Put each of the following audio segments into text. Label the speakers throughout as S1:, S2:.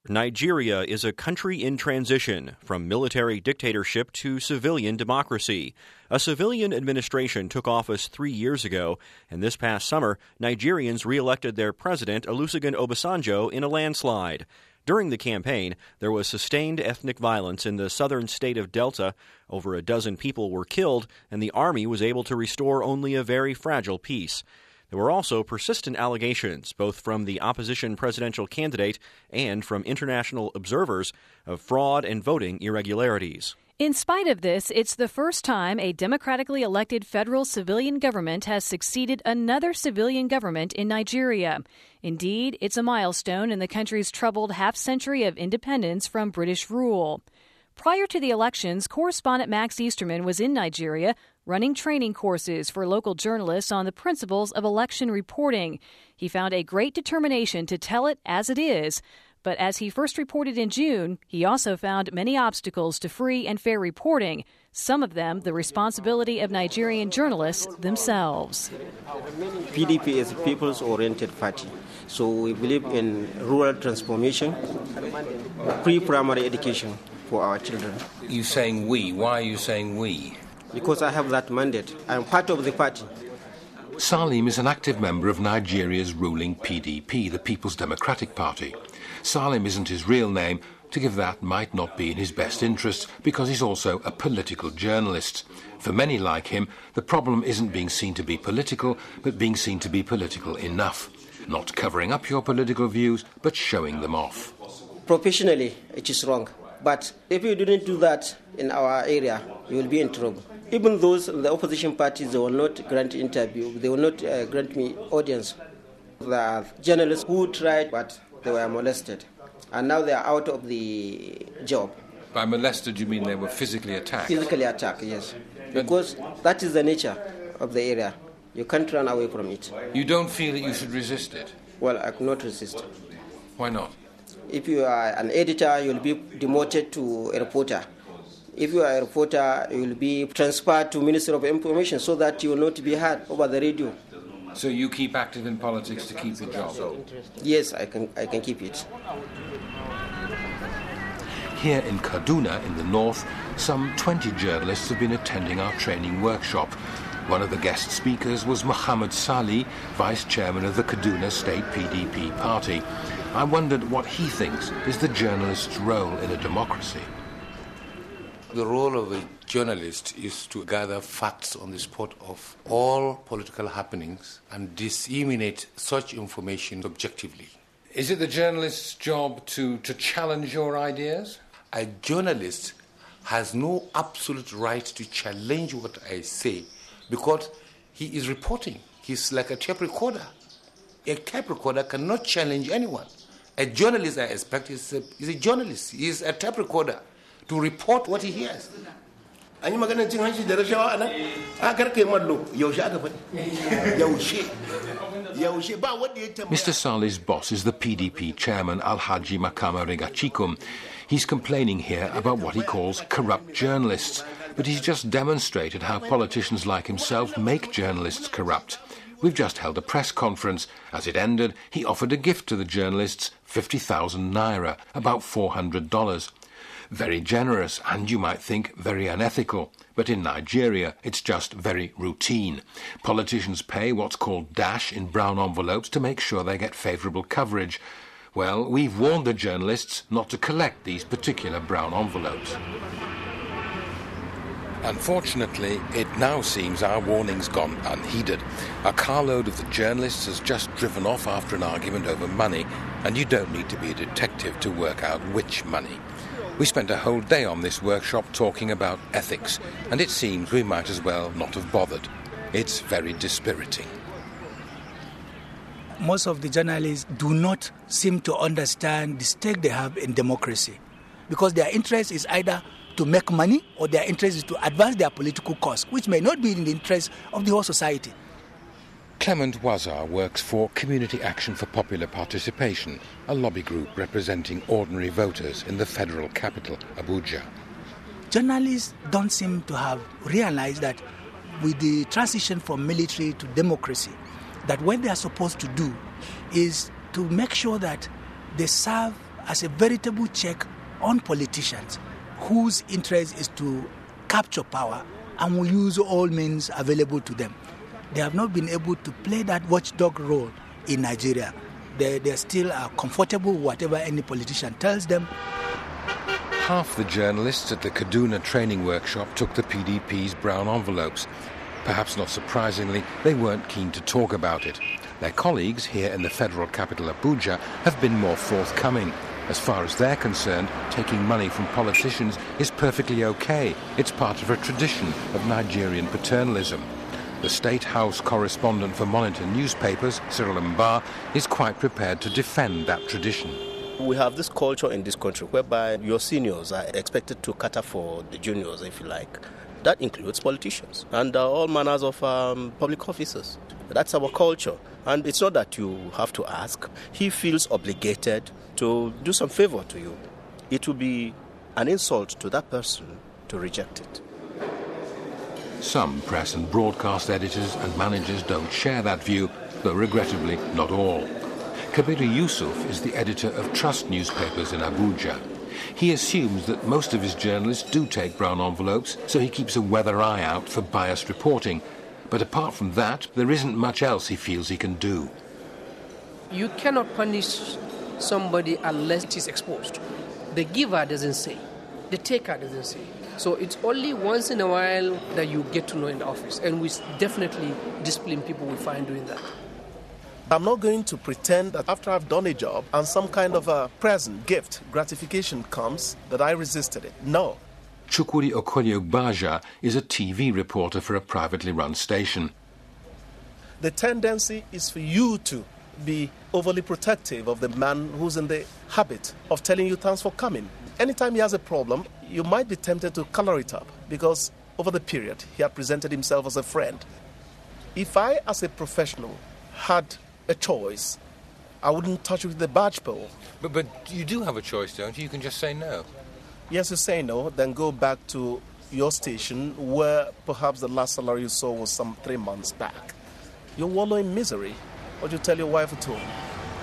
S1: Nigeria is a country in transition from military dictatorship to civilian democracy. A civilian administration took office 3 years ago, and this past summer, Nigerians re-elected their president, Olusegun Obasanjo, in a landslide. During the campaign, there was sustained ethnic violence in the southern state of Delta. Over a dozen people were killed, and the army was able to restore only a very fragile peace. There were also persistent allegations, both from the opposition presidential candidate and from international observers, of fraud and voting irregularities.
S2: In spite of this, it's the first time a democratically elected federal civilian government has succeeded another civilian government in Nigeria. Indeed, it's a milestone in the country's troubled half-century of independence from British rule. Prior to the elections, correspondent Max Easterman was in Nigeria running training courses for local journalists on the principles of election reporting. He found a great determination to tell it as it is. But as he first reported in June, he also found many obstacles to free and fair reporting, some of them the responsibility of Nigerian journalists themselves.
S3: PDP is a people's-oriented party, so we believe in rural transformation, pre-primary education for our children.
S4: You're saying we. Why are you saying we?
S3: Because I have that mandate. I'm part of the party.
S4: Salim is an active member of Nigeria's ruling PDP, the People's Democratic Party. Salim isn't his real name. To give that might not be in his best interests because he's also a political journalist. For many like him, the problem isn't being seen to be political, but being seen to be political enough. Not covering up your political views, but showing them off.
S3: Professionally, it is wrong. But if you didn't do that in our area, you will be in trouble. Even those in the opposition parties, they will not grant interview. They will not grant me audience. There are journalists who tried, but they were molested. And now they are out of the job.
S4: By molested, you mean they were physically attacked?
S3: Physically attacked, yes. Because that is the nature of the area. You can't run away from it.
S4: You don't feel that you should resist it?
S3: Well, I cannot resist.
S4: Why not?
S3: If you are an editor, you will be demoted to a reporter. If you are a reporter, you will be transferred to Ministry of Information so that you will not be heard over the radio.
S4: So you keep active in politics to keep the job?
S3: Yes, I can keep it.
S4: Here in Kaduna, in the north, some 20 journalists have been attending our training workshop. One of the guest speakers was Muhammad Sali, vice chairman of the Kaduna State PDP party. I wondered what he thinks is the journalist's role in a democracy.
S5: The role of a journalist is to gather facts on the spot of all political happenings and disseminate such information objectively.
S4: Is it the journalist's job to challenge your ideas?
S5: A journalist has no absolute right to challenge what I say because he is reporting. He's like a tape recorder. A tape recorder cannot challenge anyone. A journalist, I expect, is a journalist. He is a tape recorder to report what he hears.
S4: Mr. Salih's boss is the PDP chairman, Alhaji Makama Rigachikum. He's complaining here about what he calls corrupt journalists, but he's just demonstrated how politicians like himself make journalists corrupt. We've just held a press conference. As it ended, he offered a gift to the journalists, 50,000 naira, about $400. Very generous, and you might think very unethical. But in Nigeria, it's just very routine. Politicians pay what's called dash in brown envelopes to make sure they get favourable coverage. Well, we've warned the journalists not to collect these particular brown envelopes. Unfortunately, it now seems our warning's gone unheeded. A carload of the journalists has just driven off after an argument over money, and you don't need to be a detective to work out which money. We spent a whole day on this workshop talking about ethics, and it seems we might as well not have bothered. It's very dispiriting.
S6: Most of the journalists do not seem to understand the stake they have in democracy, because their interest is either to make money or their interest is to advance their political cause, which may not be in the interest of the whole society.
S4: Clement Wazar works for Community Action for Popular Participation, a lobby group representing ordinary voters in the federal capital, Abuja.
S6: Journalists don't seem to have realized that with the transition from military to democracy, that what they are supposed to do is to make sure that they serve as a veritable check on politicians whose interest is to capture power and will use all means available to them. They have not been able to play that watchdog role in Nigeria. They still are comfortable with whatever any politician tells them.
S4: Half the journalists at the Kaduna training workshop took the PDP's brown envelopes. Perhaps not surprisingly, they weren't keen to talk about it. Their colleagues here in the federal capital Abuja have been more forthcoming. As far as they're concerned, taking money from politicians is perfectly okay. It's part of a tradition of Nigerian paternalism. The State House correspondent for Monitor newspapers, Cyril Mba, is quite prepared to defend that tradition.
S7: We have this culture in this country whereby your seniors are expected to cater for the juniors, if you like. That includes politicians and all manners of public officers. That's our culture. And it's not that you have to ask. He feels obligated to do some favor to you. It will be an insult to that person to reject it.
S4: Some press and broadcast editors and managers don't share that view, though regrettably not all. Kabiru Yusuf is the editor of Trust newspapers in Abuja. He assumes that most of his journalists do take brown envelopes, so he keeps a weather eye out for biased reporting. But apart from that, there isn't much else he feels he can do.
S8: You cannot punish somebody unless it is exposed. The giver doesn't say. The taker doesn't say. So it's only once in a while that you get to know in the office. And we definitely discipline people we find doing that.
S9: I'm not going to pretend that after I've done a job and some kind of a present, gift, gratification comes, that I resisted it. No.
S4: Chukwudi Okoye-Ugbaja is a TV reporter for a privately run station.
S9: The tendency is for you to be overly protective of the man who's in the habit of telling you thanks for coming. Anytime he has a problem, you might be tempted to color it up because over the period he had presented himself as a friend. If I, as a professional, had a choice, I wouldn't touch it with the badge pole.
S4: But you do have a choice, don't you? You can just say no.
S9: Yes, you say no, then go back to your station where perhaps the last salary you saw was some 3 months back. You wallow in misery. What do you tell your wife at home?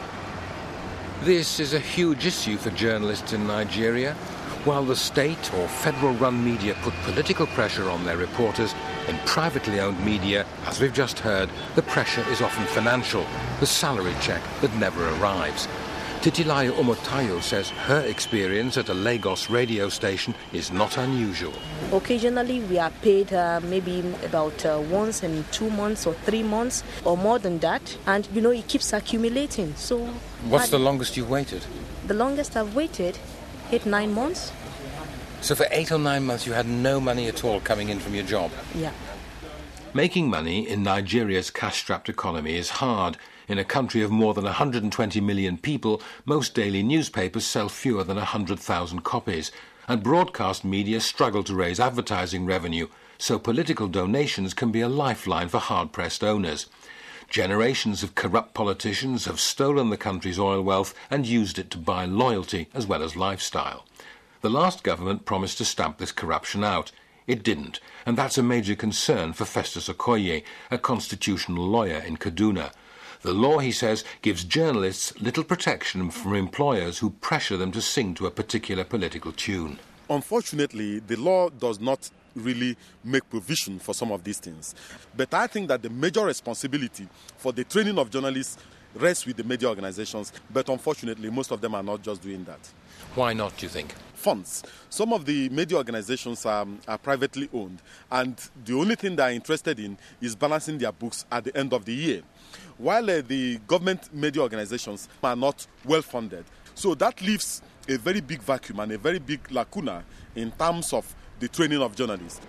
S4: This is a huge issue for journalists in Nigeria. While the state or federal-run media put political pressure on their reporters, in privately owned media, as we've just heard, the pressure is often financial, the salary check that never arrives. Titilayo Omotayo says her experience at a Lagos radio station is not unusual.
S10: Occasionally we are paid maybe about once in 2 months or 3 months or more than that, and it keeps accumulating. So
S4: what's the longest you've waited?
S10: The longest I've waited 8-9 months.
S4: So for 8 or 9 months you had no money at all coming in from your job?
S10: Yeah.
S4: Making money in Nigeria's cash-strapped economy is hard. In a country of more than 120 million people, most daily newspapers sell fewer than 100,000 copies, and broadcast media struggle to raise advertising revenue, so political donations can be a lifeline for hard-pressed owners. Generations of corrupt politicians have stolen the country's oil wealth and used it to buy loyalty as well as lifestyle. The last government promised to stamp this corruption out. It didn't, and that's a major concern for Festus Okoye, a constitutional lawyer in Kaduna. The law, he says, gives journalists little protection from employers who pressure them to sing to a particular political tune.
S11: Unfortunately, the law does not really make provision for some of these things. But I think that the major responsibility for the training of journalists rests with the media organizations. But unfortunately, most of them are not just doing that.
S4: Why not, do you think?
S11: Funds. Some of the media organizations are privately owned, and the only thing they are interested in is balancing their books at the end of the year, while the government media organizations are not well funded. So that leaves a very big vacuum and a very big lacuna in terms of the training of journalists.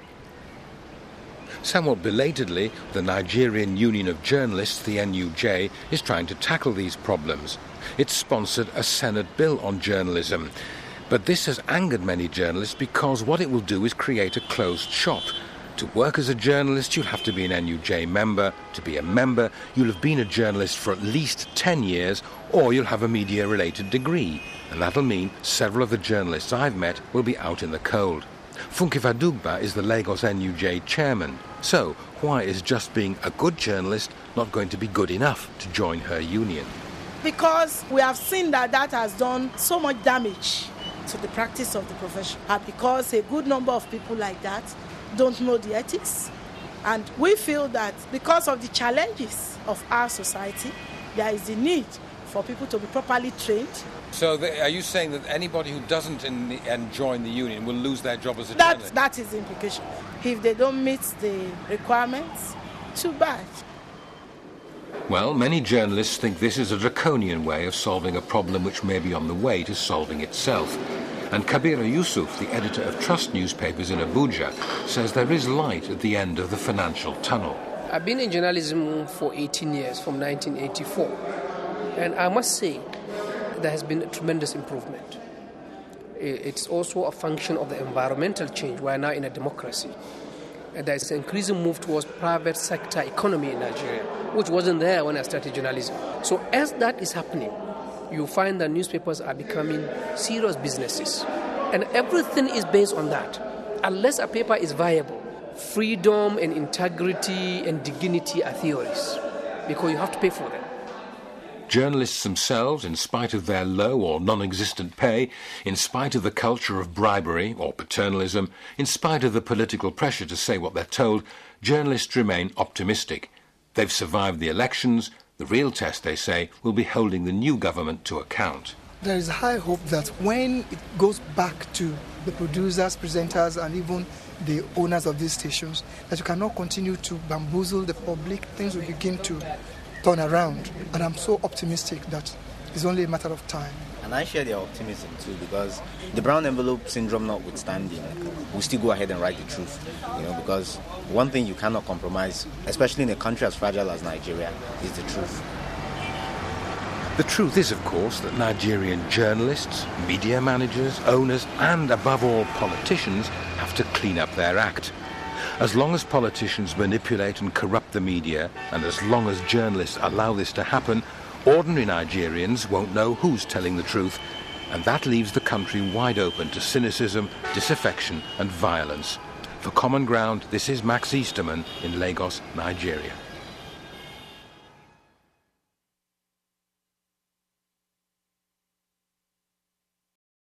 S4: Somewhat belatedly, the Nigerian Union of Journalists, the NUJ, is trying to tackle these problems. It's sponsored a Senate bill on journalism. But this has angered many journalists because what it will do is create a closed shop. To work as a journalist, you'll have to be an NUJ member. To be a member, you'll have been a journalist for at least 10 years, or you'll have a media-related degree. And that'll mean several of the journalists I've met will be out in the cold. Funke Fadugba is the Lagos NUJ chairman. So, why is just being a good journalist not going to be good enough to join her union?
S12: because we have seen that has done so much damage to the practice of the profession, and because a good number of people like that don't know the ethics. And we feel that because of the challenges of our society, there is the need for people to be properly trained.
S4: So are you saying that anybody who doesn't join the union will lose their job as a journalist?
S12: That is the implication. If they don't meet the requirements, too bad.
S4: Well, many journalists think this is a draconian way of solving a problem which may be on the way to solving itself. And Kabira Yusuf, the editor of Trust newspapers in Abuja, says there is light at the end of the financial tunnel.
S8: I've been in journalism for 18 years, from 1984. And I must say, there has been a tremendous improvement. It's also a function of the environmental change. We are now in a democracy. And there is an increasing move towards private sector economy in Nigeria, which wasn't there when I started journalism. So as that is happening, you find that newspapers are becoming serious businesses. And everything is based on that. Unless a paper is viable, freedom and integrity and dignity are theories, because you have to pay for them.
S4: Journalists themselves, in spite of their low or non-existent pay, in spite of the culture of bribery or paternalism, in spite of the political pressure to say what they're told, journalists remain optimistic. They've survived the elections. The real test, they say, will be holding the new government to account.
S13: There is high hope that when it goes back to the producers, presenters, and even the owners of these stations, that you cannot continue to bamboozle the public, things will begin to turn around. And I'm so optimistic that it's only a matter of time.
S14: And I share their optimism too, because the brown envelope syndrome notwithstanding, we still go ahead and write the truth. Because one thing you cannot compromise, especially in a country as fragile as Nigeria, is the truth.
S4: The truth is, of course, that Nigerian journalists, media managers, owners, and above all politicians have to clean up their act. As long as politicians manipulate and corrupt the media, and as long as journalists allow this to happen, ordinary Nigerians won't know who's telling the truth, and that leaves the country wide open to cynicism, disaffection and violence. For Common Ground, this is Max Easterman in Lagos, Nigeria.